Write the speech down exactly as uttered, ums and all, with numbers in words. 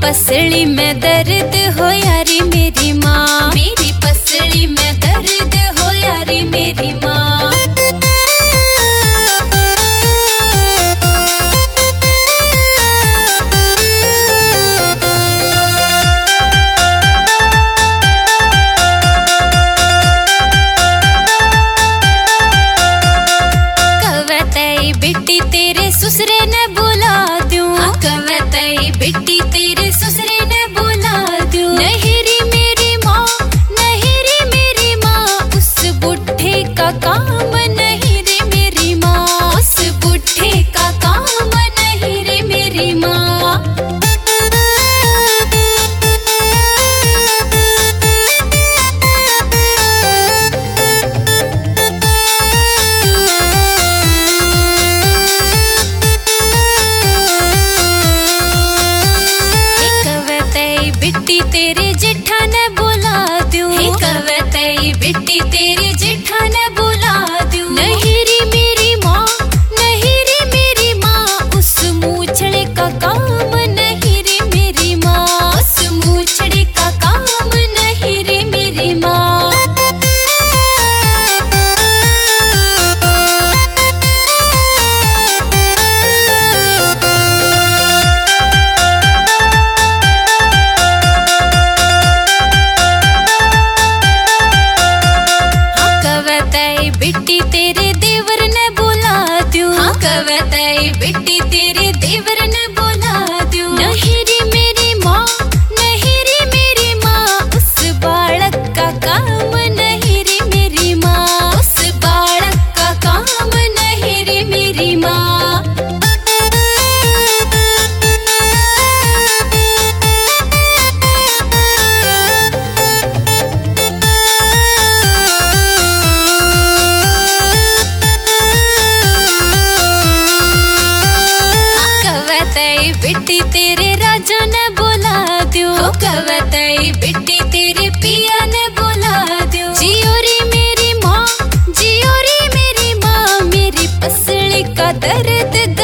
पसली में दर्द हो यारी मेरी माँ, मेरी पसली में दर्द हो यारी मेरी माँ। कवतई बेटी तेरे ससुरे ने बुला दूं, कवतई बेटी तेरे ससुरे ने बुला दूं। नहिरी मेरी माँ, नहिरी मेरी माँ, उस बुढ़े का काम नहीं रे मेरी माँ, उस बुढ़े का काम नहीं रे मेरी माँ। बेटी तेरे जेठा ने बुला दूं, कवतई बेटी तेरे जेठा ने बुला दूं। नहिरी मेरी माँ, नहिरी मेरी माँ, उस मूछड़े का काम नहीं रे मेरी माँ, उस मूछड़े का काम नहीं रे मेरी माँ। बेटी तेरे देवर ने बुला दूं, हाँ कवतई बेटी तेरे देवर ने बुला दूं। नहिरी मेरी माँ, नहिरी मेरी माँ, उस बालक का काम नहीं रे मेरी माँ, उस बालक का काम नहीं रे मेरी माँ। बेटी तेरे राजा ने बुला दूं, कवतई बेटी तेरे पिया ने बुला दूं। जियोरी मेरी माँ, जियोरी मेरी माँ, मेरी पसली का दर्द